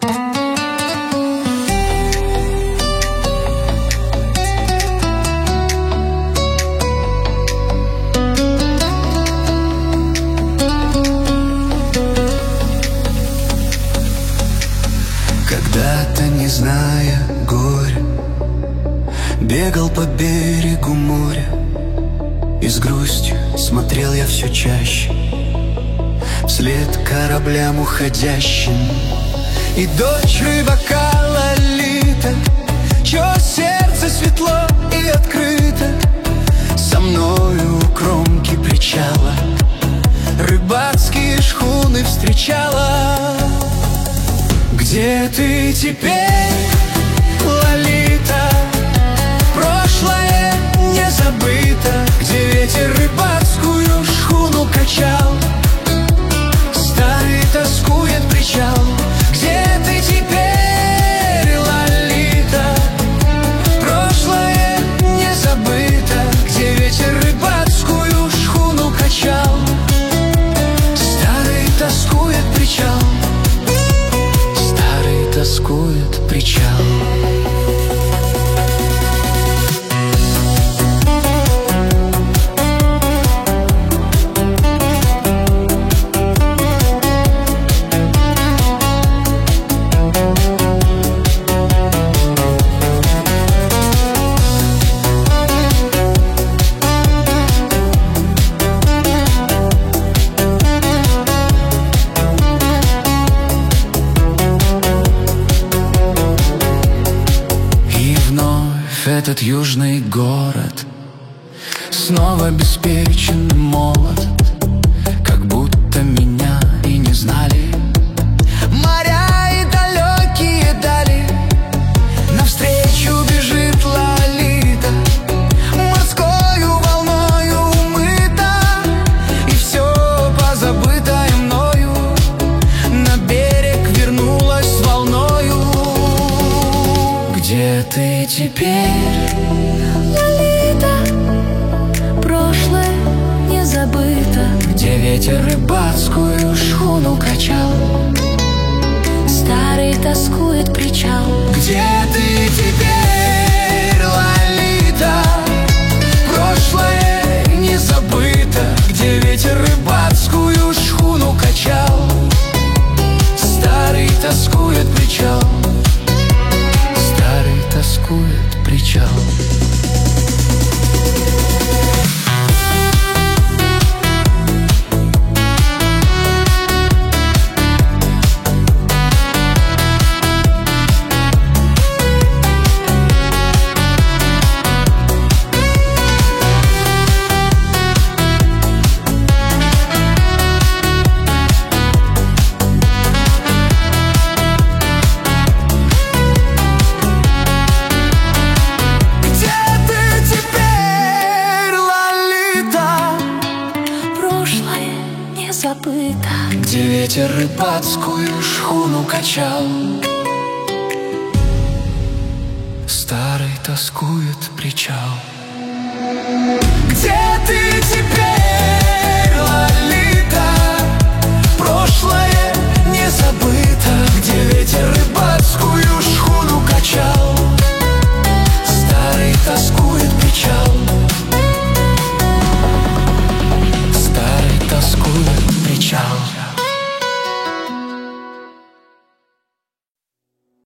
Когда-то, не зная горя, бегал по берегу моря, и с грустью смотрел я все чаще вслед кораблям уходящим. И дочь рыбака Лолита, чье сердце светло и открыто, со мною у кромки причала рыбацкие шхуны встречала. Где ты теперь, Лолита? Прошлое не забыто. Где ветер рыбацкую шхуну качал, старый тоскует причал. Где ты теперь, Лолита? Прошлое не забыто. Где ветер рыбацкую шхуну качал, старый тоскует причал. Старый тоскует причал. Этот южный город снова беспечен, молод, как будто меня и не знали. Моря и далекие дали, навстречу бежит Лолита, морскою волною умыта, и все позабытое мною на берег вернулась волною. Где ты теперь, Лолита? Прошлое не забыто. где ветер рыбацкую шхуну качал, Старый тоскует причал. где ты теперь, Лолита? Прошлое не забыто. Где ветер рыбацкую шхуну качал, старый тоскует причал. Старый тоскует причал. Забыто. Где ветер рыбацкую шхуну качал, старый тоскует причал. Где ты теперь?